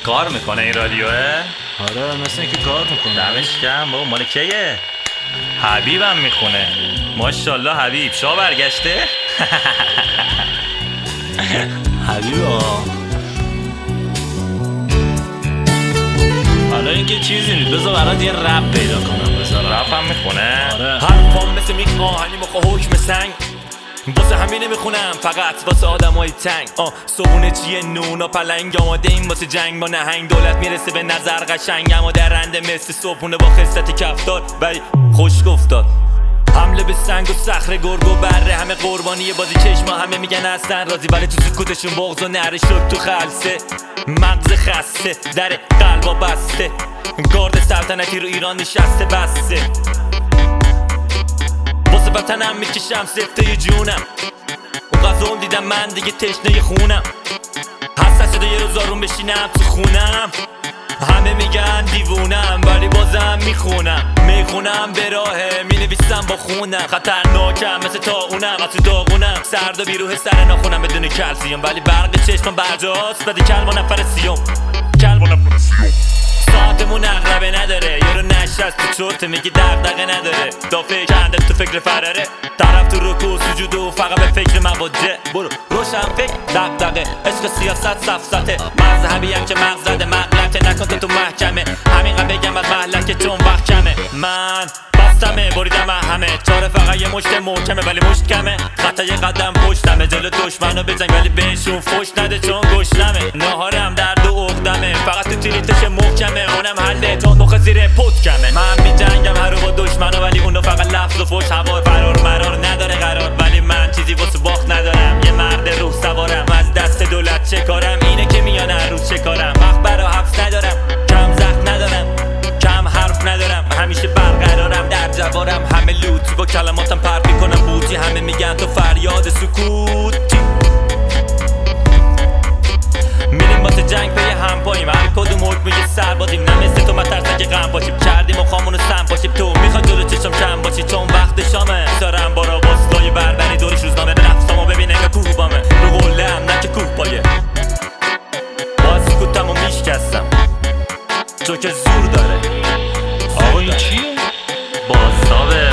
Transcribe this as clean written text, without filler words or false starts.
کار میکنه این رادیوه؟ آره مثل اینکه کار میکنه. دمش گرم بابا. مال کیه؟ حبیبم میخونه. ماشاءالله حبیب شاه برگشته. حبیبا حالا اینکه چیزی نیست، بذار برات یه رپ پیدا کنم. بذار رپم میخونه؟ آره. حرفام مثل میخ آهنی مخ حکم سنگ، واسه همین نمیخونم فقط واسه آدمای تنگ. صبونه چیه نونا پلنگ، آماده این واسه جنگ با نهنگ. دولت میرسه به نظر قشنگ، اما درنده مثل صبحونه با خصلت کفتار ولی خوش گفتاد. حمله به سنگ و صخره گرگ و بره، همه قربانی بازی چشما، همه میگن اصلا راضی ولی تو سکوتشون بغض و نره شد تو خلسه. مغز خسته در قلبا بسته، گارد سلطنتی رو ایران نشسته بسته. واسه وطنم میکشم سفته جونم، اون غذام دیدم من دیگه تشنه خونم. حسرت شده یه روز آروم بشینم تو خونم. همه میگن دیوونم ولی بازم میخونم به راهه، مینویسم با خونم. خطرناکم مثل تا اونم، از تو داغونم. سرد و بیروه سر ناخونم بدون کلسیم، ولی برق چشمم برجاست ولی کلما نفر سیوم. ساعتمون اغربه نداره، یارو نشست تو چرته میگی دغدغه نداره. تا فکر کنده تو فکر فراره، طرف تو رکوع سجود و فقط به فکر مواجه. برو روشن فکر دغدغه، عشق سیاست سفسطه. مذهبی هم که مغز زده مغلطه، نکن تو محکمه. همینقدر بگم از محلکه چون وقت کمه. من بستمه بریدم همه چاره، فقط یه مشت محکمه ولی مشت کمه. خطا یه قدم پشتمه، جلو دشمنو بزنگ ولی بهشون فوش نده چون گشنمه. ناهارم درد و عقدمه، فقط تو تریتش محکمه. اونم حله تا مخ زیر پت کمه. من میجنگم هر رو با دشمنو ولی اونو فقط لفظ و فوش. هوا فرار مرار نداره قرار، ولی من چیزی واسه باخت ندارم. یه مرد روح سوارم، از دست دولت چه کارم؟ اینه که میان هر روز چه کارم. وقت برا حبس ندارم، کم زخم ندارم، کم حرف ندارم. همیشه برقرارم در جوارم، همه لوتی با کلماتم پرت میکنم بوتی. همه میگن تو فریاد سکوتی. میریم واسه جنگ پی هم پاییم، هر کدوم حکم یه سر بازیم. نه مثل تو مترسه که غم باشیم، کردیم و خامونو سم باشیم. تو میخواد جلو چشم کم باشی چون وقت شامه. دارم بارا باستای بربری دورش روزنامه، به نفسامو ببین انگا کوبامه. رو قله هم نه که کوب پایه، باز سکوتمو میشکستم چون که زور داره. آقا این چیه؟ بازتابه.